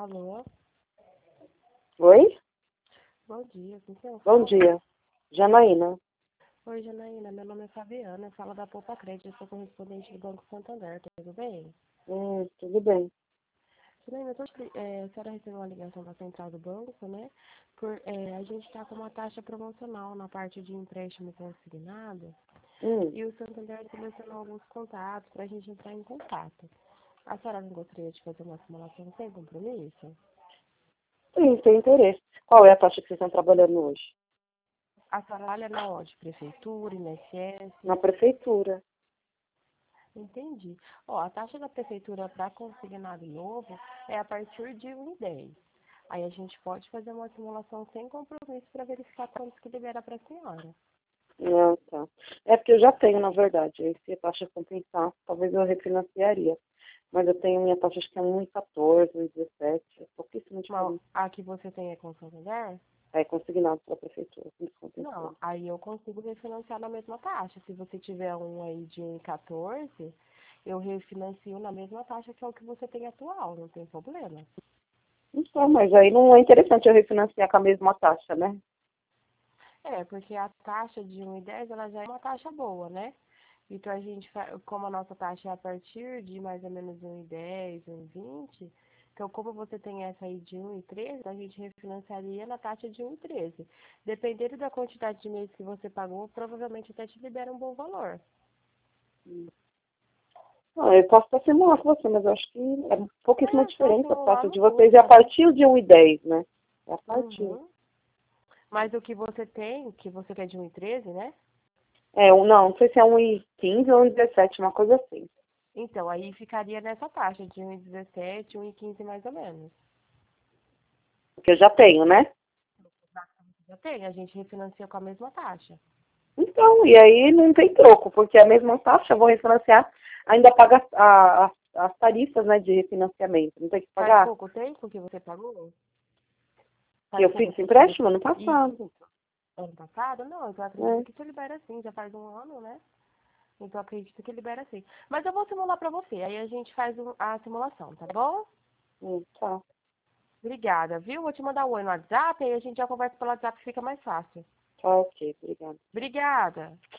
Alô? Oi? Bom dia, com quem eu Bom falo? dia. Janaína. Oi, Janaína, meu nome é Fabiana, eu falo da Poupa Crédito, eu sou correspondente do Banco Santander, tudo bem? Tudo bem. Janaína, a senhora recebeu uma ligação da central do banco, né? A gente está com uma taxa promocional na parte de empréstimo consignado Hum, e o Santander selecionou alguns contatos para a gente entrar em contato. A senhora não gostaria de fazer uma simulação sem compromisso? sim, tem interesse. Qual é a taxa que vocês estão trabalhando hoje? A senhora olha na onde? Prefeitura, INSS? Na prefeitura. Entendi. Ó, a taxa da prefeitura para consignado novo é a partir de 1,10. Aí a gente pode fazer uma simulação sem compromisso para verificar quanto que libera para a senhora. Ah, tá. É porque eu já tenho, na verdade. Aí se a taxa compensar, talvez eu refinanciaria. Mas eu tenho minha taxa, acho que é 1,14, 1,17. É pouquíssimo diferente. A que você tem é com Santander? É consignado pela prefeitura, com desconto em Não, cima. aí eu consigo refinanciar na mesma taxa. Se você tiver um aí de 1,14, eu refinancio na mesma taxa que é o que você tem atual, não tem problema. Então, mas aí não é interessante eu refinanciar com a mesma taxa, né? É, porque a taxa de 1,10 ela já é uma taxa boa, né? Então como a nossa taxa é a partir de mais ou menos 1,10, 1,20, então como você tem essa aí de 1,13, a gente refinanciaria na taxa de 1,13. Dependendo da quantidade de meses que você pagou, provavelmente até te libera um bom valor. Ah, eu posso até simular com você, mas eu acho que é pouquíssima É, só diferença a simular taxa não de vocês. É a custa, né? partir de 1,10, né? É a partir. Uhum. Mas o que você tem, que você quer de 1,13, né? Não sei se é 1,15 ou 1,17, uma coisa assim. Então, aí ficaria nessa taxa de 1,17, 1,15 mais ou menos. Porque eu já tenho, né? Já tem, a gente refinancia com a mesma taxa. Então, e aí não tem troco, porque a mesma taxa eu vou refinanciar, ainda paga as tarifas, né, de refinanciamento. Não tem que Faz pagar. pouco tempo que você pagou? E Faz eu pouco fiz esse tempo que você... empréstimo ano Isso, passado. ano passado? Não, eu acredito Né? que você libera sim, já faz um ano, né? Então eu acredito que libera sim. Mas eu vou simular pra você, aí a gente faz a simulação, tá bom? Tá. Obrigada, viu? Vou te mandar um oi no WhatsApp, aí a gente já conversa pelo WhatsApp, fica mais fácil. Tá, ok. Obrigada. Obrigada.